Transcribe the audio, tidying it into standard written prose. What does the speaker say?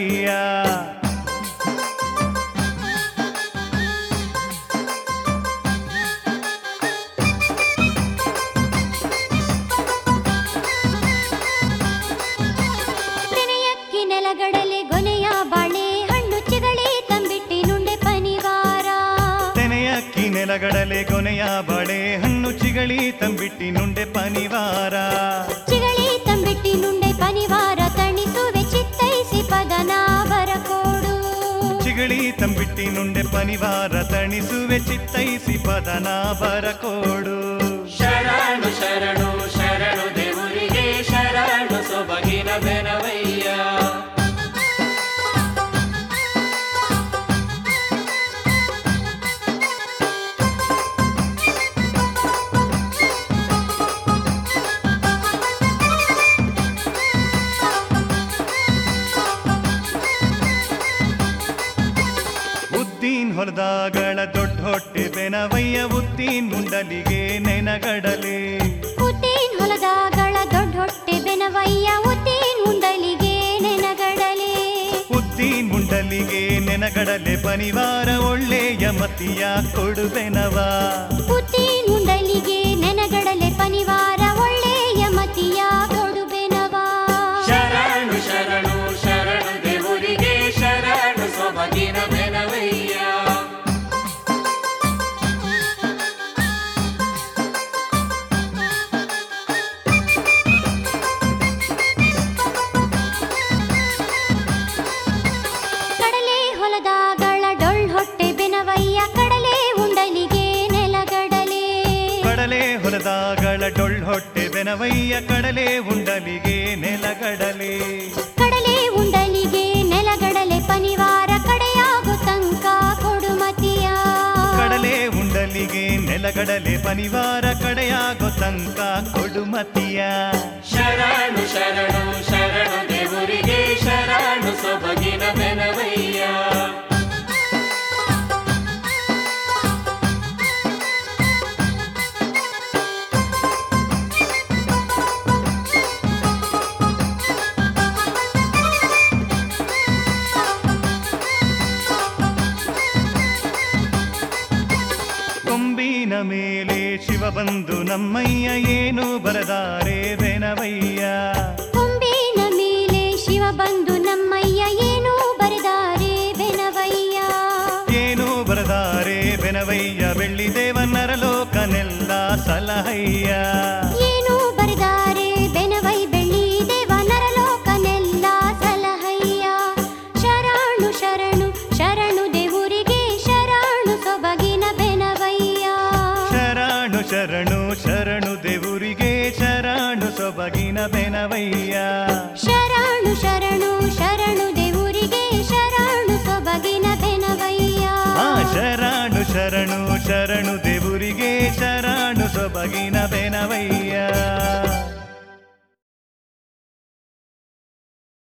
ಬೆನವಯ್ಯ. ತೆನೆಯಕ್ಕಿ ನೆಲಗಡಲೆ ಗೊನೆಯ ಬಾಳೆ ಹಣ್ಣು ಚಿಗಳಿ ತಂಬಿಟ್ಟಿ ನುಂಡೆ ಪನಿವಾರ. ತೆನೆಯಕ್ಕಿ ನೆಲಗಡಲೆ ಗೊನೆಯ ಬಾಳೆ ಹಣ್ಣು ಚಿಗಳಿ ತಂಬಿಟ್ಟಿ ನುಂಡೆ ಪನಿವಾರ. ಚಿಗಳಿ ತಂಬಿಟ್ಟಿ ನುಂಡೆ ಪನಿವಾರ ತಣಿಸುವೆ ಚಿತ್ತೈಸಿ ಪದನ ಬರಕೋಡು. ಚಿಗಳಿ ತಂಬಿಟ್ಟಿ ನುಂಡೆ ಪನಿವಾರ ತಣಿಸುವೆ ಚಿತ್ತೈಸಿ ಪದನ ಬರಕೋಡು. ಶರಣು ಶರಣು ಶರಣು ದೇವರಿಗೆ ಶರಣು ಸೊಬಗಿನ ಬೆನವಯ್ಯ. ಉದ್ದೀನ್ ಹೊಲದಾಗಳ ದೊಡ್ಡ ಹೊಟ್ಟೆ ಬೆನವಯ್ಯ. ಉದ್ದೀನ್ ಮುಂಡಲಿಗೆ ನೆನಗಡಲೆ. ಉದ್ದೀನ್ ಹೊಲದಾಗಳ ದೊಡ್ಡ ಹೊಟ್ಟೆ ಬೆನವಯ್ಯ. ಉದ್ದೀನ್ ಮುಂಡಲಿಗೆ ನೆನಗಡಲೆ. ಉದ್ದೀನ್ ಮುಂಡಲಿಗೆ ನೆನಗಡಲೆ ಪನಿವಾರ ಒಳ್ಳೆಯ ಮತಿಯ ಕೊಡು ಬೆನವ. ಉದ್ದೀನ್ ಮುಂಡಲಿಗೆ ನೆನಗಡಲೆ ಪನಿವಾರ ಒಳ್ಳೆಯ ಮತಿಯ ಕೊಡು ಬೆನವ. ಶರಣು ಶರಣು ಶರಣು ದೇವರಿಗೆ ಶರಣು ಸೊಬಗಿನ ಬೆನವಯ್ಯ. ಕಡಲೆ ಹೊಲದಾಗಳ ಡೊಳ್ ಹೊಟ್ಟೆ ಬೆನವಯ್ಯ. ಕಡಲೆ ಉಂಡಲಿಗೆ ನೆಲಗಡಲೆ. ಕಡಲೆ ಹೊಲದಾಗಳ ಡೊಳ್ ಹೊಟ್ಟೆ ಬೆನವಯ್ಯ. ಕಡಲೆ ಉಂಡಲಿಗೆ ನೆಲಗಡಲೆ. ಕಡಲೆ ಉಂಡಲಿಗೆ ನೆಲಗಡಲೆ ಪನಿವಾರ ಕಡೆಯಾಗೋ ತನಕ ಕೊಡುಮತಿಯ. ಕಡಲೆ ಉಂಡಲಿಗೆ ನೆಲಗಡಲೆ ಪನಿವಾರ ಕಡೆಯಾಗೋ ತನಕ ಕೊಡುಮತಿಯ. ಶರಣು ಶರಣು ಶರಣು ದೇವರಿಗೆ ಶರಣು ಸೊಬಗಿನ ಬೆನವಯ್ಯ. ಕೊಂಬಿನ ಮೇಲೆ ಶಿವ ಬಂದು ನಮ್ಮಯ್ಯ ಏನು ಬರದಾರೆ ಬೆನವಯ್ಯ. ಕೊಂಬಿನ ಮೇಲೆ ಶಿವ ಬಂದು ನಮ್ಮಯ್ಯ ಏನು ಬರೆದಾರೆ ಬೆನವಯ್ಯ. ಏನು ಬರದಾರೆ ಬೆನವಯ್ಯ. ಬೆಳ್ಳಿ ದೇವನರ ಲೋಕನೆಲ್ಲ ಸಲಹಯ್ಯ. ಏನು ಬರೆದಾರೆ ಬೆನವೈ ಬೆಳ್ಳಿ ದೇವ ನರಲೋಕನೆಲ್ಲ ಸಲಹಯ್ಯ. ಶರಣು ಶರಣು ಶರಣು ದೇವರಿಗೆ ಶರಣು ಸೊಬಗಿನ ಬೆನವಯ್ಯ. ಶರಣು ಶರಣು ಶರಣು ದೇವರಿಗೆ ಶರಣು ಸೊಬಗಿನ ಬೆನವಯ್ಯ. ಶರಣು ಶರಣು ಶರಣು ದೇವರಿಗೆ ಶರಣು ಸೊಬಗಿನ ಬೆನವಯ್ಯ. ಶರಣು ಶರಣು ಶರಣು ದೇವರಿಗೆ ಶರಣು ಸೊಬಗಿನ ಬೆನವಯ್ಯ.